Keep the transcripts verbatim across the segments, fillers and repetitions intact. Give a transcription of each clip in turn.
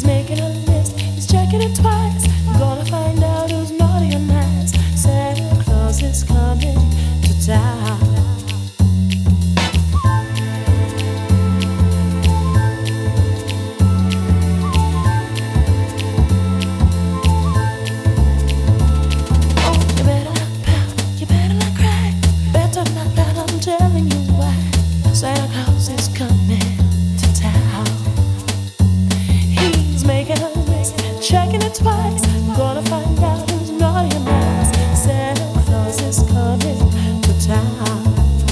making a list, he's checking it twice. Gonna find out who's naughty or nice. Santa Claus is coming to town. Santa Claus is coming to town. He's making a list, checking it twice. Gonna find out who's naughty or nice. Santa Claus is coming to town.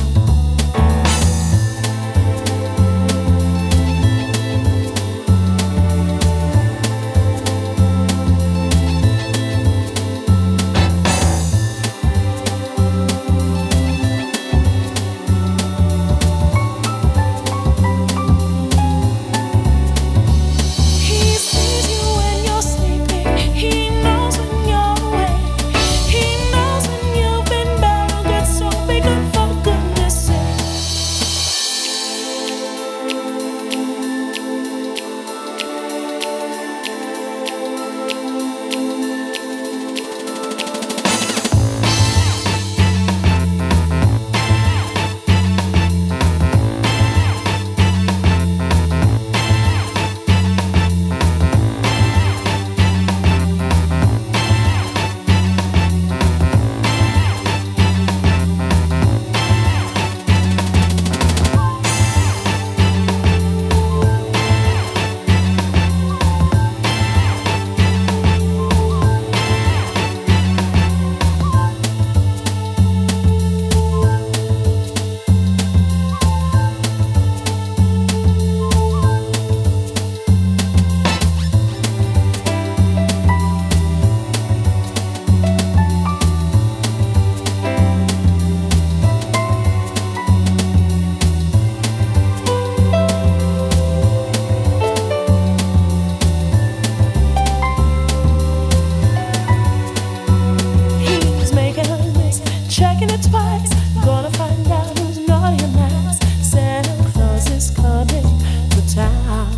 Checking it twice, gonna find out who's naughty or nice. Santa Claus is coming to town.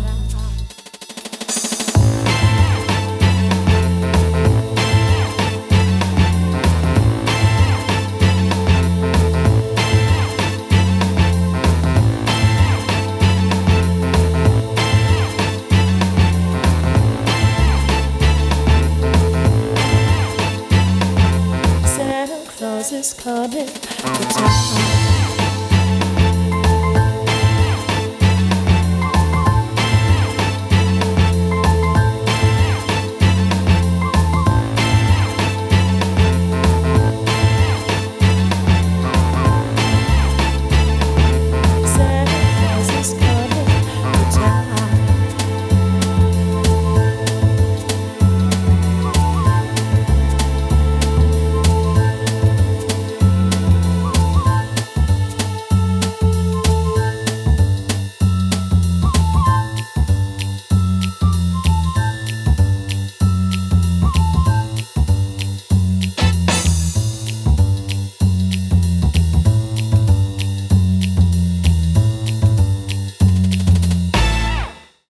Santa Claus is coming to town.